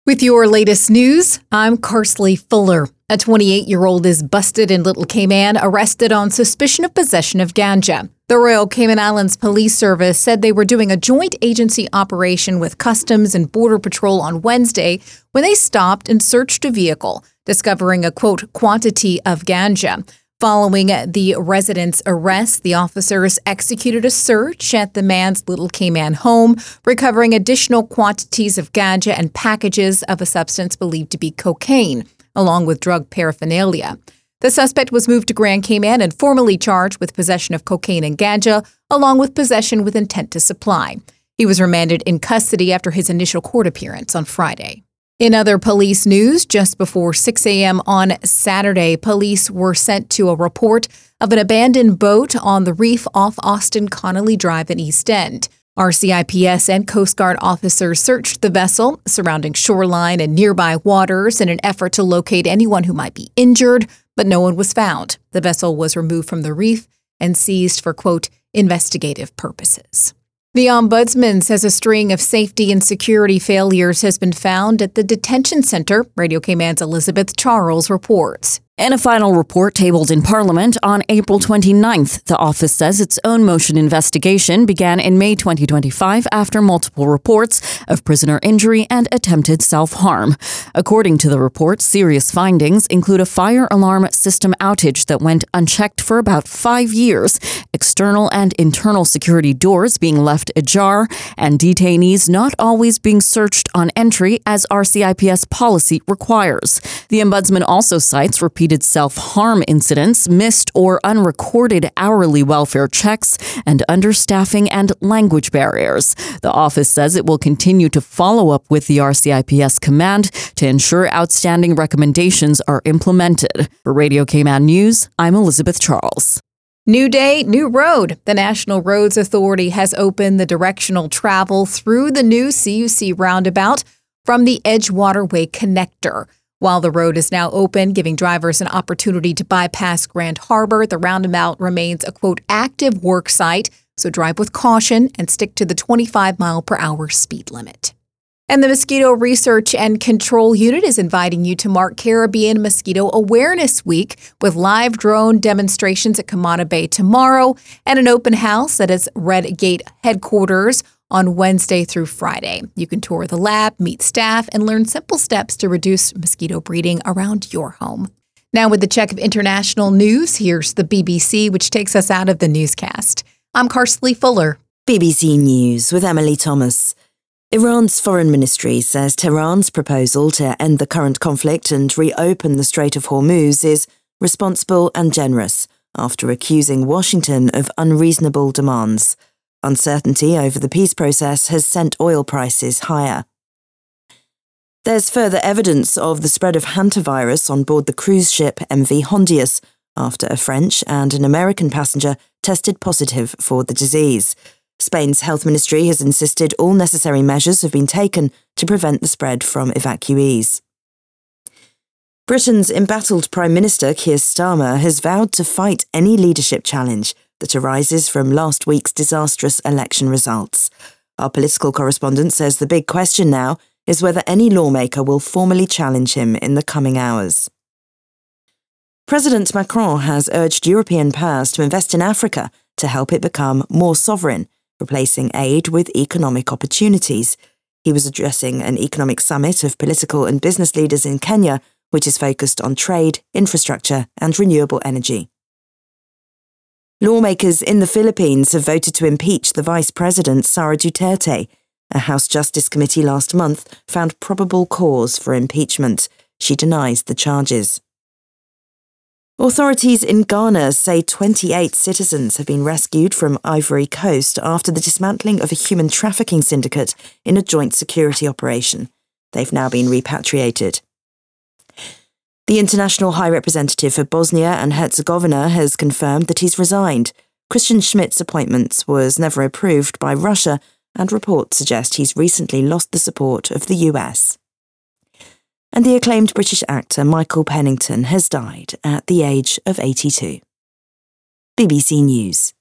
With your latest news, I'm Karsley Fuller. A 28-year-old is busted in Little Cayman, arrested on suspicion of possession of ganja. The Royal Cayman Islands Police Service said they were doing a joint agency operation with Customs and Border Patrol on Wednesday when they stopped and searched a vehicle, discovering a, quote, quantity of ganja. Following the resident's arrest, the officers executed a search at the man's Little Cayman home, recovering additional quantities of ganja and packages of a substance believed to be cocaine, along with drug paraphernalia. The suspect was moved to Grand Cayman and formally charged with possession of cocaine and ganja, along with possession with intent to supply. He was remanded in custody after his initial court appearance on Friday. In other police news, just before 6 a.m. on Saturday, police were sent to a report of an abandoned boat on the reef off Austin Connolly Drive in East End. RCIPS and Coast Guard officers searched the vessel, surrounding shoreline and nearby waters in an effort to locate anyone who might be injured, but no one was found. The vessel was removed from the reef and seized for, quote, investigative purposes. The Ombudsman says a string of safety and security failures has been found at the detention center, Radio Cayman's Elizabeth Charles reports. In a final report tabled in Parliament on April 29th, the office says its own motion investigation began in May 2025 after multiple reports of prisoner injury and attempted self-harm. According to the report, serious findings include a fire alarm system outage that went unchecked for about 5 years, external and internal security doors being left ajar, and detainees not always being searched on entry as RCIPS policy requires. The Ombudsman also cites repeated self-harm incidents, missed or unrecorded hourly welfare checks, and understaffing and language barriers. The office says it will continue to follow up with the RCIPS command to ensure outstanding recommendations are implemented. For Radio Cayman News, I'm Elizabeth Charles. New day, new road. The National Roads Authority has opened the directional travel through the new CUC roundabout from the Edgewater Way connector. While the road is now open, giving drivers an opportunity to bypass Grand Harbor, the roundabout remains a, quote, active work site, so drive with caution and stick to the 25-mile-per-hour speed limit. And the Mosquito Research and Control Unit is inviting you to mark Caribbean Mosquito Awareness Week with live drone demonstrations at Camana Bay tomorrow and an open house at its Red Gate headquarters on Wednesday through Friday. You can tour the lab, meet staff, and learn simple steps to reduce mosquito breeding around your home. Now with the check of international news, here's the BBC, which takes us out of the newscast. I'm Karsley Fuller. BBC News with Emily Thomas. Iran's foreign ministry says Tehran's proposal to end the current conflict and reopen the Strait of Hormuz is responsible and generous, after accusing Washington of unreasonable demands. Uncertainty over the peace process has sent oil prices higher. There's further evidence of the spread of hantavirus on board the cruise ship MV Hondius after a French and an American passenger tested positive for the disease. Spain's health ministry has insisted all necessary measures have been taken to prevent the spread from evacuees. Britain's embattled Prime Minister Keir Starmer has vowed to fight any leadership challenge that arises from last week's disastrous election results. Our political correspondent says the big question now is whether any lawmaker will formally challenge him in the coming hours. President Macron has urged European powers to invest in Africa to help it become more sovereign, replacing aid with economic opportunities. He was addressing an economic summit of political and business leaders in Kenya, which is focused on trade, infrastructure, and renewable energy. Lawmakers in the Philippines have voted to impeach the Vice President Sara Duterte. A House Justice Committee last month found probable cause for impeachment. She denies the charges. Authorities in Ghana say 28 citizens have been rescued from Ivory Coast after the dismantling of a human trafficking syndicate in a joint security operation. They've now been repatriated. The International High Representative for Bosnia and Herzegovina has confirmed that he's resigned. Christian Schmidt's appointment was never approved by Russia, and reports suggest he's recently lost the support of the US. And the acclaimed British actor Michael Pennington has died at the age of 82. BBC News.